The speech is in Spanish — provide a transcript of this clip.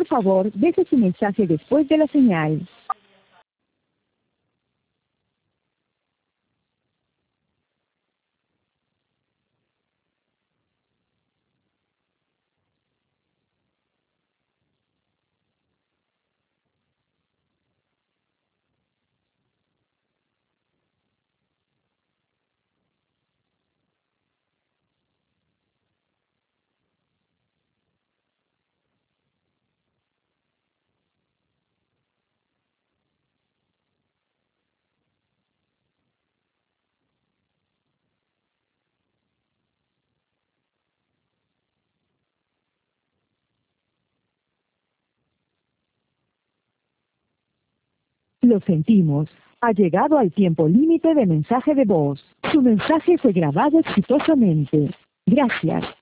favor, deje su mensaje después de la señal. Lo sentimos. Ha llegado al tiempo límite de mensaje de voz. Su mensaje fue grabado exitosamente. Gracias.